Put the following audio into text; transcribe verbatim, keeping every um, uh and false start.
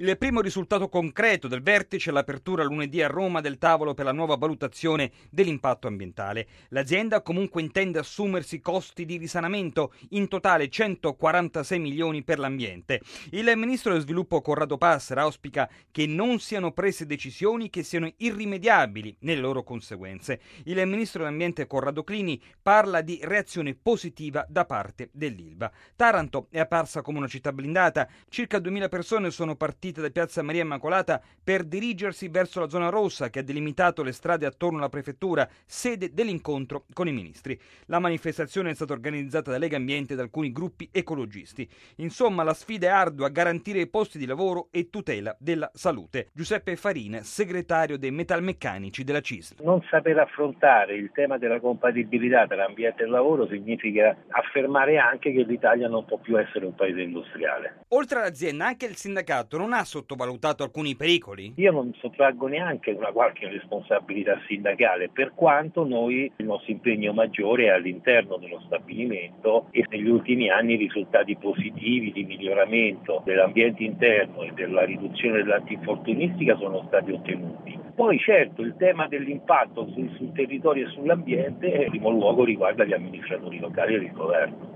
Il primo risultato concreto del vertice è l'apertura lunedì a Roma del tavolo per la nuova valutazione dell'impatto ambientale. L'azienda comunque intende assumersi costi di risanamento, in totale centoquarantasei milioni per l'ambiente. Il ministro dello sviluppo Corrado Passera auspica che non siano prese decisioni che siano irrimediabili nelle loro conseguenze. Il ministro dell'ambiente Corrado Clini parla di reazione positiva da parte dell'Ilva. Taranto è apparsa come una città blindata, circa duemila persone sono partite da piazza Maria Immacolata per dirigersi verso la zona rossa che ha delimitato le strade attorno alla prefettura, sede dell'incontro con i ministri. La manifestazione è stata organizzata da Lega Ambiente e da alcuni gruppi ecologisti. Insomma, la sfida è ardua: garantire i posti di lavoro e tutela della salute. Giuseppe Farina, segretario dei metalmeccanici della C I S L. Non saper affrontare il tema della compatibilità tra ambiente e lavoro significa affermare anche che l'Italia non può più essere un paese industriale. Oltre all'azienda, anche il sindacato non ha sottovalutato alcuni pericoli? Io non sottraggo neanche una qualche responsabilità sindacale, per quanto noi il nostro impegno maggiore è all'interno dello stabilimento e negli ultimi anni i risultati positivi di miglioramento dell'ambiente interno e della riduzione dell'antinfortunistica sono stati ottenuti. Poi certo il tema dell'impatto sul, sul territorio e sull'ambiente in primo luogo riguarda gli amministratori locali e il governo.